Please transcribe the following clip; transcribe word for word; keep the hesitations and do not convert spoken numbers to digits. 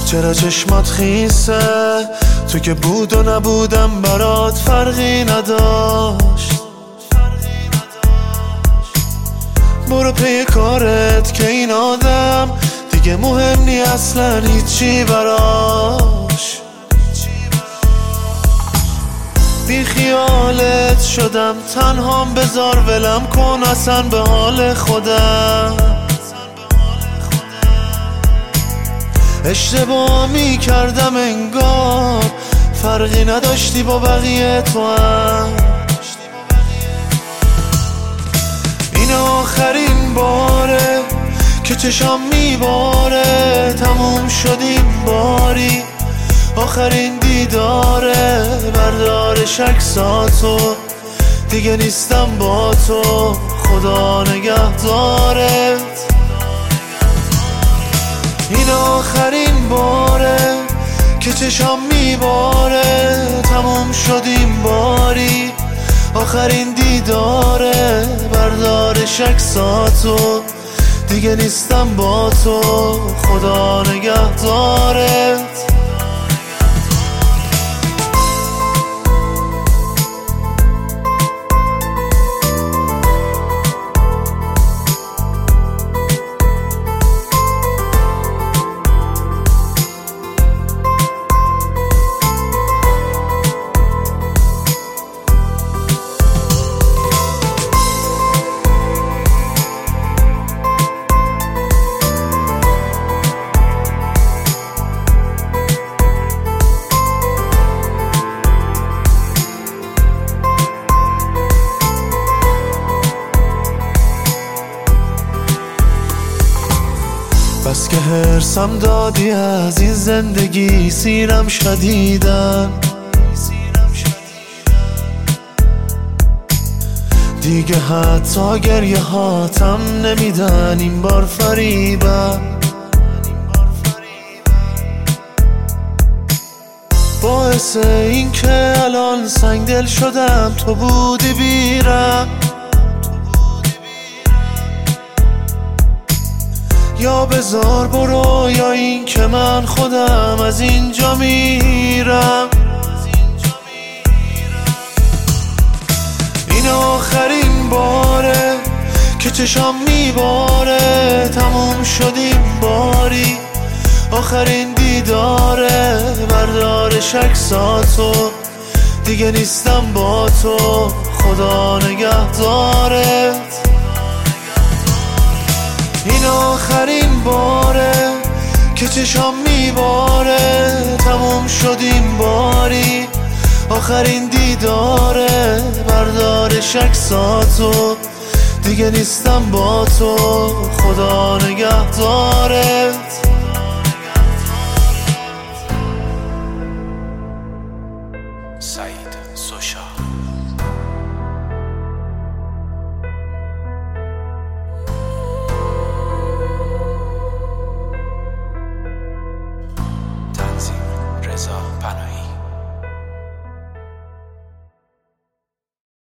چرا چشمات خیسه؟ تو که بود و نبودم برات فرقی نداشت. برو پی کارت که این آدم دیگه مهم نی اصلا هیچی براش. بی خیالت شدم تنهام، بذار ولم کن اصلا به حال خودم. اشتباه می کردم انگار فرقی نداشتی با بقیه تو هم. این آخرین باره که چشام میباره، تموم شدیم باری آخرین دیداره. بردارش عکساتو دیگه نیستم با تو، خدا نگهدارت. این آخرین باره که چشام میباره، تموم شدیم باری آخرین دیداره. بردارش عکساتو دیگه نیستم با تو، خدا نگهدارت. بس که هرسم دادی از این زندگی، سیرم شدیدن دیگه، حتی گریه هاتم نمیدن این بار فریبم. باعث این که الان سنگدل شدم تو بودی بیرم. یا بذار برو یا این که من خودم از اینجا میرم. این آخرین باره که چشام میباره، تموم شدیم باری آخرین دیداره. بردارش عکساتو دیگه نیستم با تو، خدا نگهدارت. این آخرین باره که چشام میباره، تموم شدیم باری آخرین دیداره. بردارش عکساتو دیگه نیستم با تو، خدا نگهدارت.